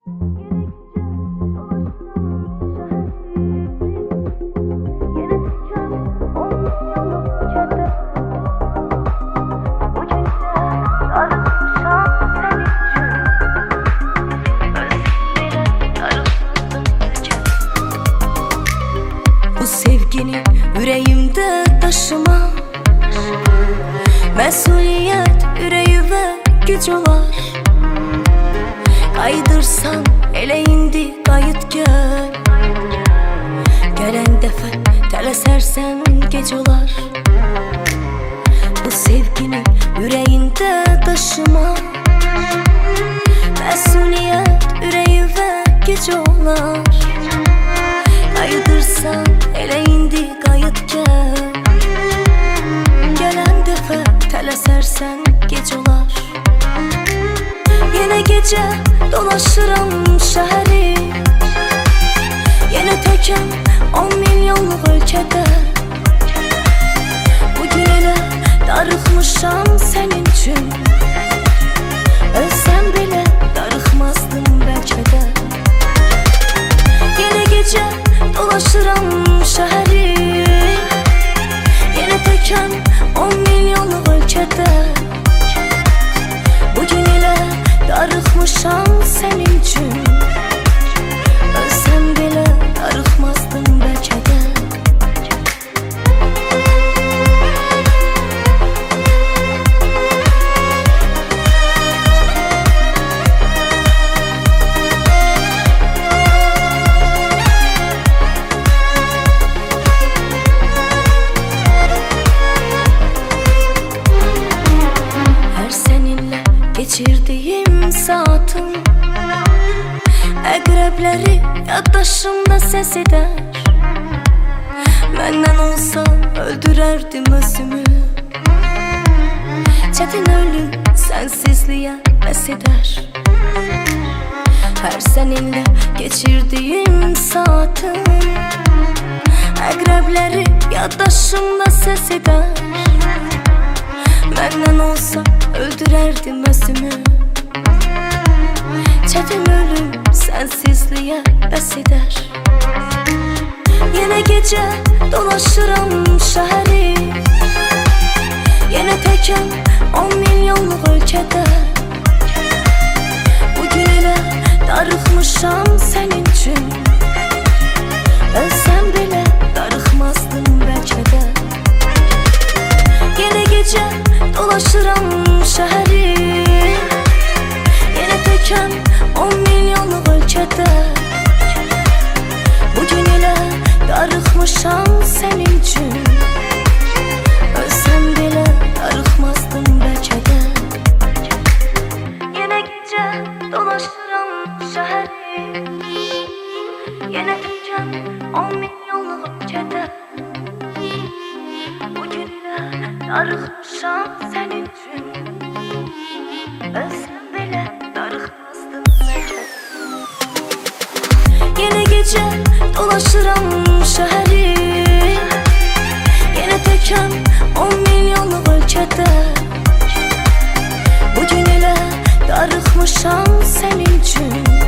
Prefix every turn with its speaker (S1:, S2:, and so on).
S1: Bu sevgini yüreğimde taşıma, mesuliyet yüreğime güç olar. Kaydırsan ele indi kayıt gel. Gelen defa telesersen gece olar. Bu sevgini yüreğinde taşıma, mesuliyet yüreğime güç olar. Kaydırsan ele indi kayıt gel. Gelen defa telesersen gece olar. Yine gece dolaşıram şehri, yine tekem 10 milyonluk ölkede. Bugün ele darıxmışam senin için. Ölsem bile darıxmazdım belki de. Yine gece dolaşıram şehri, yine tekem 10 milyonluk ölkede. Bugün ele darıxmışam senin için. Ölsem bile darıxmazdım belki de. Geçirdiğim saatim əqrəbləri yaddaşımda səs edər. Məndən olsa öldürərdim özümü. Çətin ölüm sənsizliyə bəs edər. Hər səninlə geçirdiyim saatim əqrəbləri yaddaşımda səs edər. Məndən olsa öldürərdim özümü. Çətin ölüm sənsizliyə bəs edər. Yenə gecə dolaşıram şəhəri, yenə təkəm 10 milyonluq ölkədə. Bugün elə darıxmışam sənin üçün. Ölsəm belə darıxmazdım bəlkə də. Yenə gecə dolaşıram şəhəri, yenə təkəm 10 milyonluq ölkədə. Bugün elə darıxmışam sənin üçün. Ölsəm belə darıxmazdım bəlkə də. Yenə gecə dolaşıram şəhəri, yenə təkəm 10 milyonluq ölkədə. Bugün elə darıxmışam sənin üçün. Ölsəm belə darıxmazdım bəlkə də. Yenə gecə dolaşıram şəhəri, yenə təkəm 10 milyonluq ölkədə. Bugün elə darıxmışam sənin üçün.